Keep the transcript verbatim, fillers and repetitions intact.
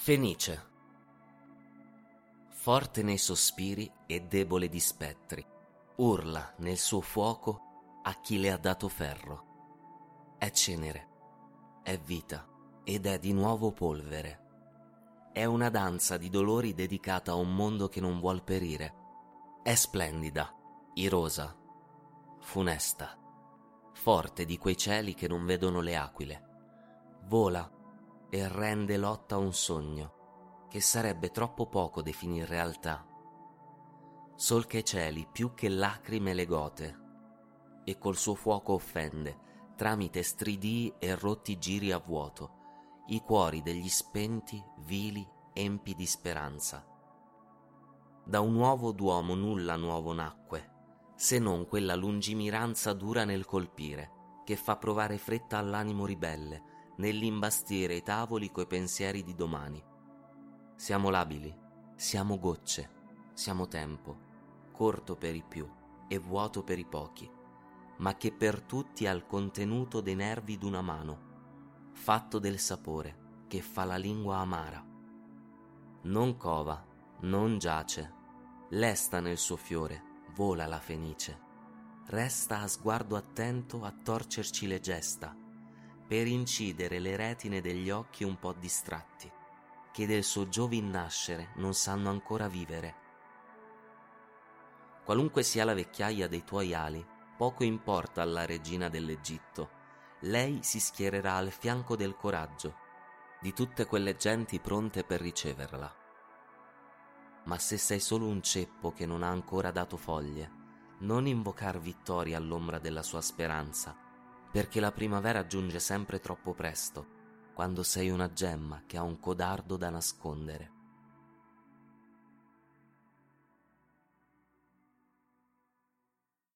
Fenice. Forte nei sospiri e debole di spettri, urla nel suo fuoco a chi le ha dato ferro. È cenere, è vita ed è di nuovo polvere. È una danza di dolori dedicata a un mondo che non vuol perire. È splendida, irosa, funesta, forte di quei cieli che non vedono le aquile. Vola e rende lotta un sogno che sarebbe troppo poco definir realtà. Solca i cieli più che lacrime le gote e col suo fuoco offende, tramite stridii e rotti giri a vuoto, i cuori degli spenti, vili, empi di speranza. Da un uovo d'uomo nulla nuovo nacque, se non quella lungimiranza dura nel colpire, che fa provare fretta all'animo ribelle, nell'imbastire i tavoli coi pensieri di domani. Siamo labili, siamo gocce, siamo tempo, corto per i più e vuoto per i pochi, ma che per tutti ha il contenuto dei nervi d'una mano, fatto del sapore che fa la lingua amara. Non cova, non giace, lesta nel suo fiore, vola la fenice, resta a sguardo attento a torcerci le gesta, per incidere le retine degli occhi un po' distratti, che del suo giovin nascere non sanno ancora vivere. Qualunque sia la vecchiaia dei tuoi ali, poco importa alla regina dell'Egitto, lei si schiererà al fianco del coraggio, di tutte quelle genti pronte per riceverla. Ma se sei solo un ceppo che non ha ancora dato foglie, non invocar vittoria all'ombra della sua speranza, perché la primavera giunge sempre troppo presto, quando sei una gemma che ha un codardo da nascondere.